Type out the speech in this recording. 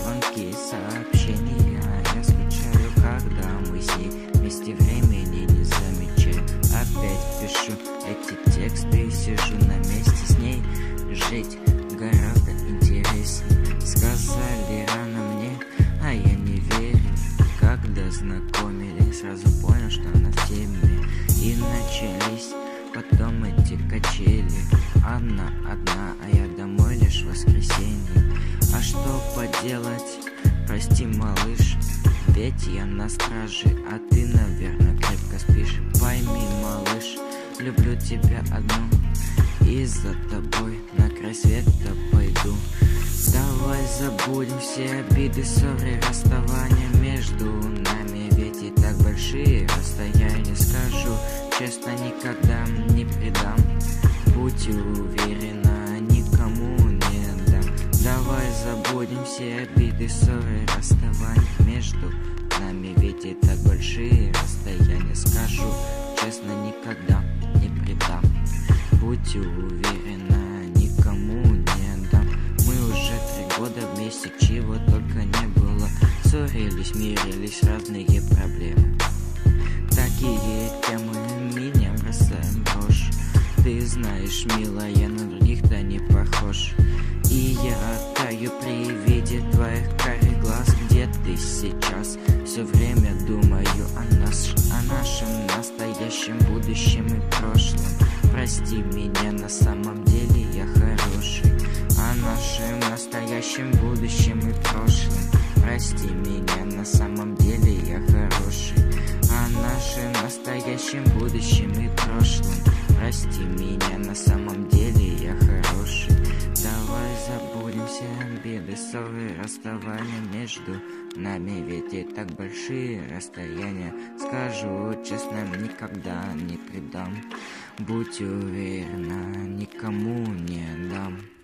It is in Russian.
звонки, сообщения. Я скучаю, когда мы с ней вместе, времени не замечаю. Опять пишу эти тексты и сижу на месте с ней. Жить гораздо интереснее, сказали рано мне, а я не верю. Когда знакомились, сразу понял, что она в теме. И начались потом эти качели. Она одна, а я домой лишь в воскресенье. А что поделать, прости, малыш, ведь я на страже, а ты, наверное, крепко спишь. Пойми, малыш, люблю тебя одну, и за тобой на край света пойду. Давай забудем все обиды, ссоры, расставания между нами, ведь и так большие расстояния. Скажу честно, никогда не предам, будь уверена, никому не дам. Давай забудем все обиды, ссоры, расставания между нами, ведь и так большие расстояния. Скажу честно, никогда не предам, будь уверена, никому не дам. Мы уже 3 года вместе, чего только не было. Ссорились, мирились, разные проблемы. Такие темы меня бросаем в дрожь. Ты знаешь, милая, на других-то не похож. И я таю при виде твоих карих глаз. Где ты сейчас? Все время думаю о нас, о нашем настоящем, будущем и прошлом. Прости меня, на самом деле я хороший. О нашем настоящем, будущем и прошлом. Прости меня, на самом деле я хороший. О нашем настоящем, будущем и прошлом. Прости меня, на самом деле я хороший. Давай забудем все обиды, ссоры, расставания между нами, ведь и так большие расстояния. Скажу честно, никогда не предам, будь уверена, никому не дам.